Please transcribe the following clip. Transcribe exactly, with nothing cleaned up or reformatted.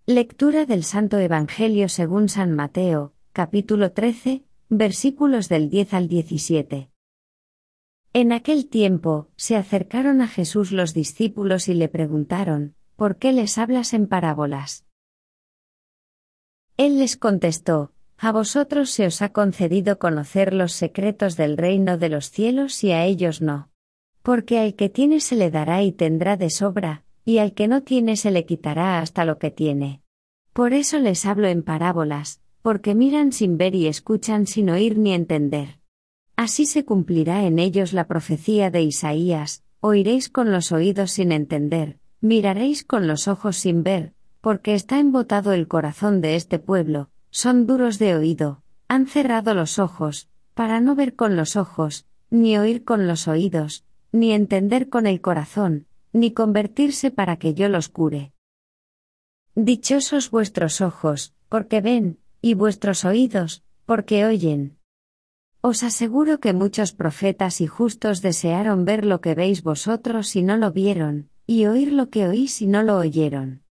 Lectura del Santo Evangelio según San Mateo, capítulo trece, versículos del diez al diecisiete. En aquel tiempo, se acercaron a Jesús los discípulos y le preguntaron, ¿por qué les hablas en parábolas? Él les contestó, a vosotros se os ha concedido conocer los secretos del reino de los cielos y a ellos no. Porque al que tiene se le dará y tendrá de sobra, y al que no tiene se le quitará hasta lo que tiene. Por eso les hablo en parábolas, porque miran sin ver y escuchan sin oír ni entender. Así se cumplirá en ellos la profecía de Isaías, oiréis con los oídos sin entender, miraréis con los ojos sin ver, porque está embotado el corazón de este pueblo, son duros de oído, han cerrado los ojos, para no ver con los ojos, ni oír con los oídos, ni entender con el corazón, ni convertirse para que yo los cure. Dichosos vuestros ojos, porque ven, y vuestros oídos, porque oyen. Os aseguro que muchos profetas y justos desearon ver lo que veis vosotros y no lo vieron, y oír lo que oís y no lo oyeron.